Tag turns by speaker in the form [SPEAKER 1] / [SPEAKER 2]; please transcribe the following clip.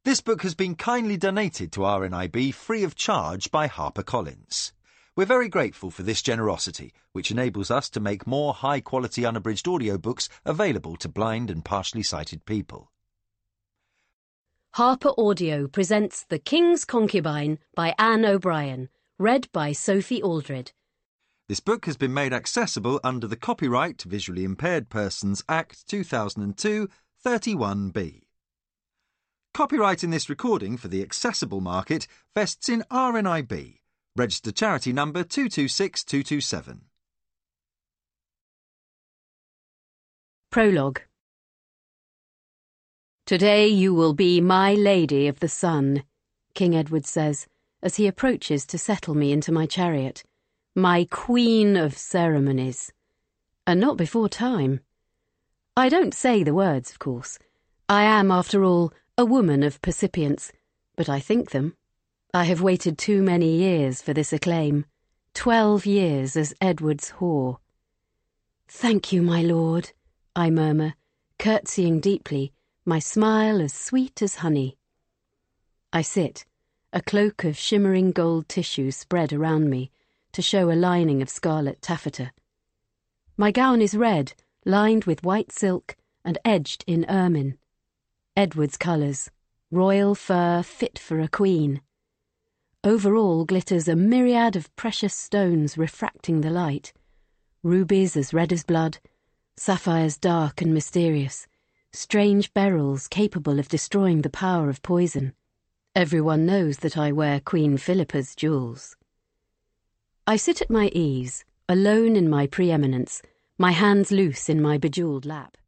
[SPEAKER 1] This book has been kindly donated to RNIB free of charge by HarperCollins. We're very grateful for this generosity, which enables us to make more high-quality unabridged audiobooks available to blind and partially sighted people.
[SPEAKER 2] Harper Audio presents The King's Concubine by Anne O'Brien, read by Sophie Aldred.
[SPEAKER 1] This book has been made accessible under the Copyright Visually Impaired Persons Act 2002, 31B. Copyright in this recording for the accessible market vests in RNIB, registered charity number 226227.
[SPEAKER 2] Prologue. Today you will be my Lady of the Sun, King Edward says, as he approaches to settle me into my chariot. My Queen of Ceremonies. And not before time. I don't say the words, of course. I am, after all, a woman of percipience, but I think them. I have waited too many years for this acclaim. 12 years as Edward's whore. Thank you, my lord, I murmur, curtsying deeply, my smile as sweet as honey. I sit, a cloak of shimmering gold tissue spread around me to show a lining of scarlet taffeta. My gown is red, lined with white silk and edged in ermine. Edward's colours, royal fur fit for a queen. Over all glitters a myriad of precious stones refracting the light, rubies as red as blood, sapphires dark and mysterious, strange beryls capable of destroying the power of poison. Everyone knows that I wear Queen Philippa's jewels. I sit at my ease, alone in my preeminence, my hands loose in my bejewelled lap.